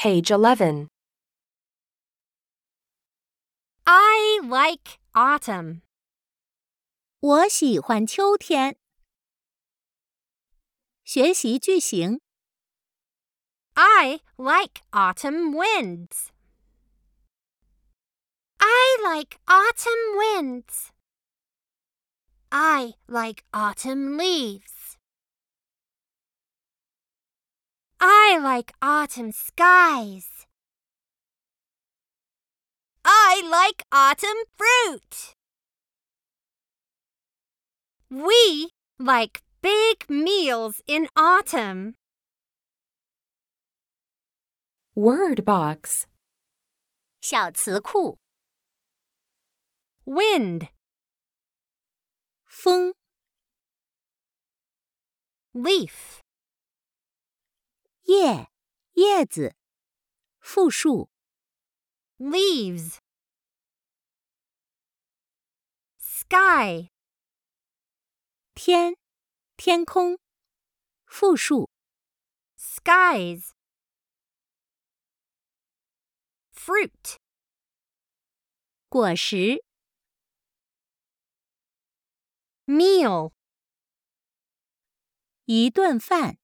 Page 11. I like autumn. 我喜欢秋天。学习句型。 I like autumn winds. I like autumn winds. I like autumn leaves. I like autumn skies. I like autumn fruit. We like big meals in autumn. Word box. 小词库。 Wind, 风、 leaf, 叶、叶子。复数。 leaves. Sky, 天、天空。复数。 skies. Fruit, 果实。 meal. 一顿饭。